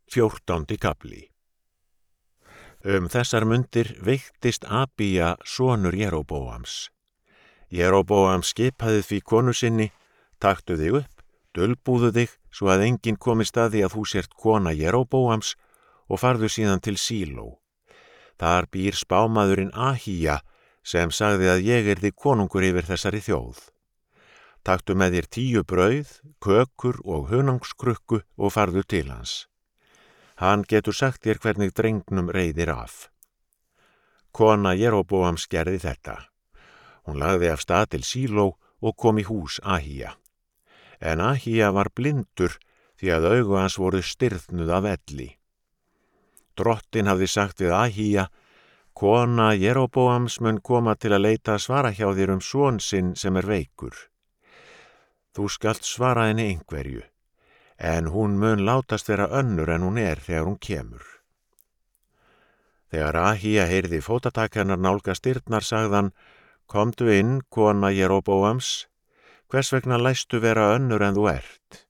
14. kafli. Þessar mundir veiktist Abía sonur Jeróboams. Jeróboam skipaði því konu sinni: taktu þig upp, dulbúðu þig, svo að enginn komist að því að þú sért kona Jeróboams, og farðu síðan til Síló. Þar býr spámaðurinn Ahía, sem sagði að ég yrði konungur yfir þessari þjóð. Taktu með þér 10 brauð, kökur og hunangskrukku og farðu til hans. Hann getur sagt þér hvernig drengnum reiðir af. Kona Jeróboams gerði þetta. Hún lagði af stað til Síló og kom í hús Ahía. En Ahía var blindur því að augu hans voru stirðnuð af elli. Drottinn hafði sagt við Ahía: kona Jeróboams mun koma til að leita að svara hjá þér son sinn sem veikur. Þú skalt svara henni einhverju, en hún mun látast vera önnur en hún þegar hún kemur. Þegar Ahía heyrði fótatak hennar nálgast dyrnar, sagði hann: komdu inn, kona Jeróboams, hvers vegna læstu vera önnur en þú ert?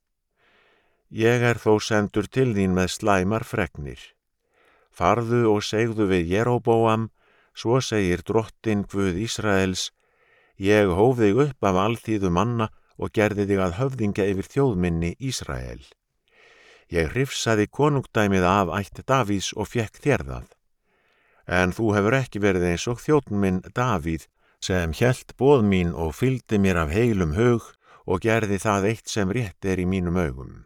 Ég þó sendur til þín með slæmar fregnir. Farðu og segðu við Jeróboam: svo segir Drottinn Guð Ísraels: ég hóf þig upp af alþýðu manna og gerði þig að höfðingja yfir þjóð minni Ísrael. Ég hrifsaði konungdæmið af ætt Davíðs og fékk þér það. En þú hefur ekki verið eins og þjónn minn Davíð, sem hélt boð mín og fylgdi mér af heilum hug og gerði það eitt sem rétt í mínum augum.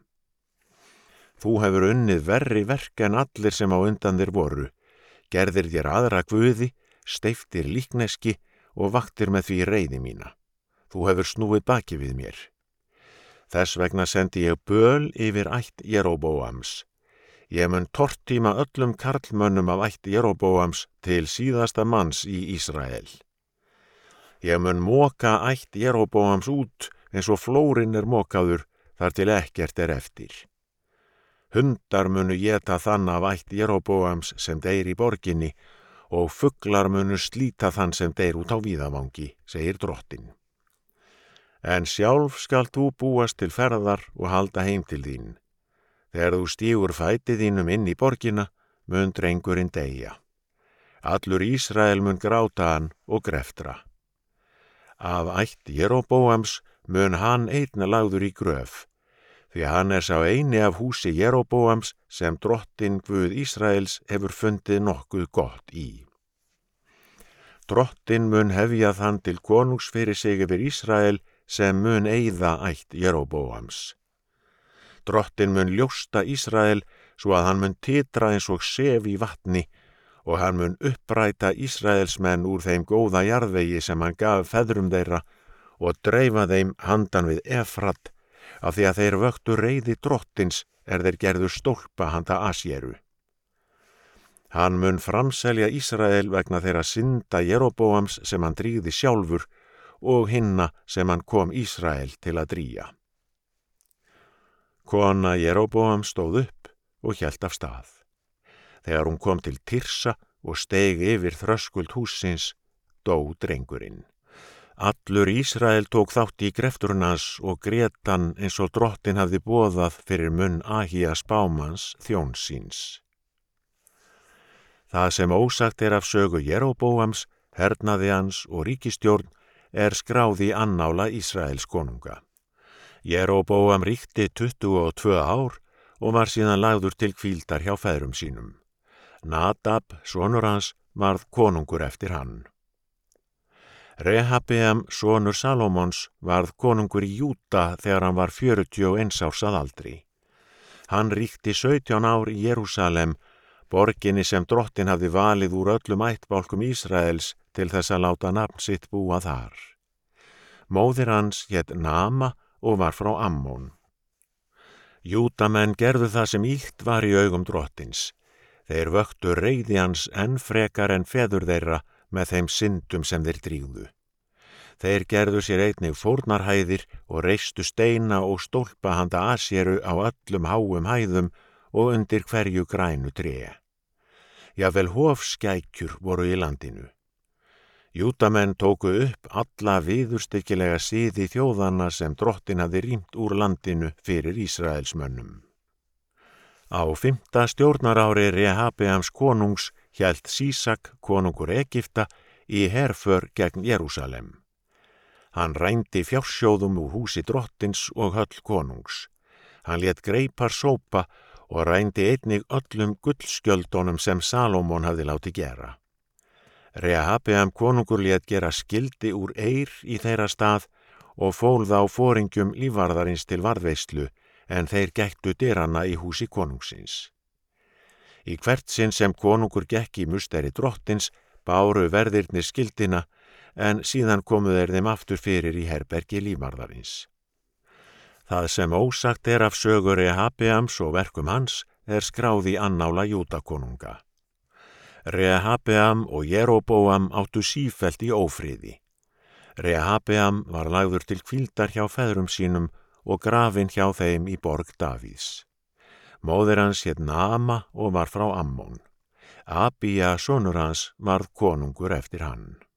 Þú hefur unnið verri verk en allir sem á undan þér voru, gerðir þér aðra guði, steyptir líkneski og vaktir með því reiði mína. Þú hefur snúið baki við mér. Þess vegna sendi ég böl yfir ætt Jeróboams. Ég mun tortíma öllum karlmönnum af ætt Jeróboams til síðasta manns í Ísrael. Ég mun moka ætt Jeróboams út eins og flórinn mokaður þar til ekkert eftir. Hundar munu éta þann af ætt Jeróboams sem deyr í borginni, og fuglar munu slíta þann sem deyr út á víðavangi, segir Drottinn. En sjálf skalt þú búast til ferðar og halda heim til þín. Þegar þú stígur fæti þínum inn í borgina, mun drengurinn deyja. Allur Ísrael mun gráta hann og greftra. Af ætt Jeróboams mun hann einn lagður í gröf, því hann sá eini af húsi Jeróboams sem Drottinn Guð Ísraels hefur fundið nokkuð gott í. Drottinn mun hefja þann til konungs fyrir sig yfir Ísrael sem mun eyða ætt Jeróboams. Drottinn mun ljósta Ísrael svo að hann mun titra eins og sef í vatni, og hann mun uppræta Ísraelsmenn úr þeim góða jarðvegi sem hann gaf feðrum þeirra og dreifa þeim handan við Efrat, af því að þeir vöktu reiði Drottins þeir gerðu stólpa handa Asjeru. Hann mun framselja Ísrael vegna þeirra synda Jeróboams sem hann drýgði sjálfur og hinna sem hann kom Ísrael til að drýja. Kona Jeróboam stóð upp og hélt af stað. Þegar hún kom til Tirsa og steig yfir þröskuld hússins, dó drengurinn. Allur Ísrael tók þátt í grefturnas og grét hann eins og Drottinn hafði boðað fyrir munn Ahía spámanns þjóns síns. Það sem ósagt af sögu Jeróboams, hernaði hans og ríkisstjórn skráð í annála Ísraels konunga. Jeróboam ríkti 22 ár og var síðan lagður til hvíldar hjá feðrum sínum. Nadab, sonur hans, varð konungur eftir hann. Rehabeam, sonur Salómons, varð konungur í Júda þegar hann var 41 árs að aldri. Hann ríkti 17 ár í Jerúsalem, borginni sem Drottinn hafði valið úr öllum ættbálkum Ísraels til þess að láta nafn sitt búa þar. Móðir hans hét Naama og var frá Ammón. Júdamenn gerðu það sem illt var í augum Drottins. Þeir vöktu reiði hans enn frekar en feður þeirra með þeim syndum sem þeir drýgðu. Þeir gerðu sér einnig fórnarhæðir og reistu steina og stólpa handa Asjeru á öllum háum hæðum og undir hverju grænu tré. Jafnvel hofskækjur voru í landinu. Júdamenn tóku upp alla viðurstykkilega siði þjóðanna sem Drottinn hafði rýmt úr landinu fyrir Ísraelsmönnum. Á 5. stjórnarári Rehabeams konungs hélt Sísak konungur Egypta í herför gegn Jerúsalem. Hann rændi fjársjóðum úr húsi drottins og höll konungs. Hann lét greipar sópa og rændi einnig öllum gullskjöldunum sem Salómon hafði látið gera. Rehabeam konungur lét gera skildi úr eir í þeirra stað og fól þá foringjum lífvarðarins til varðveislu, en þeir gættu dyranna í húsi konungsins. Í hvert sinn sem konungur gekk í musteri drottins báru verðirnir skildina, en síðan komu þeir þeim aftur fyrir í herbergi lífvarðarins. Það sem ósagt af sögu Rehabeams og verkum hans skráð í annála Júdakonunga. Rehabeam og Jeróboam áttu sífellt í ófriði. Rehabeam var lagður til hvíldar hjá feðrum sínum og grafinn hjá þeim í borg Davíðs. Móðir hans hét Naama og var frá Ammon. Abía sonur hans varð konungur eftir hann.